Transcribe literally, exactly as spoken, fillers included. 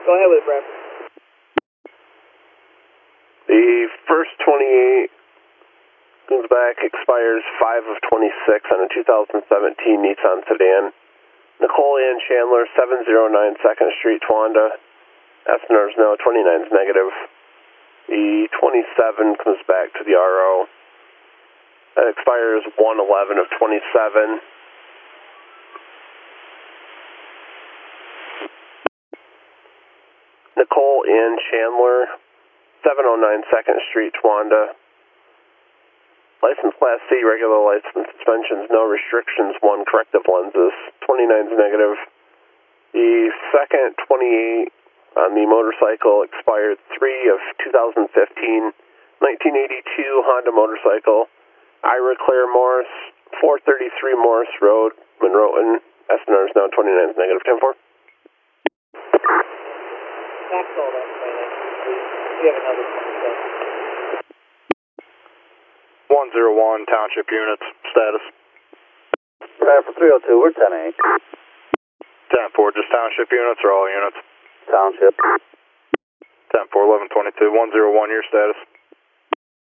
Go ahead with it, Brad. The first twenty-eight comes back, expires five of twenty-six on a two thousand seventeen Nissan sedan. Nicole Ann Chandler, seven oh nine second Street, Towanda. S N Rs no, twenty-nine is negative. The twenty-seven comes back to the R O. That expires one eleven of twenty-seven. Nicole Ann Chandler, seven oh nine second Street, Towanda. License Class C, regular license, suspensions, no restrictions, one corrective lenses, twenty-nine is negative. The second twenty-eight on the motorcycle expired three of two thousand fifteen, nineteen eighty-two Honda motorcycle, Ira Claire Morris, four thirty-three Morris Road, Monroe, S N Rs now twenty-nine is negative, ten four. That's all that's right. We have another twenty-seven. one zero one Township units, status. Right, for three oh two, we're ten eight. ten four, just Township units or all units? Township. ten four, eleven twenty-two, one zero one, your status.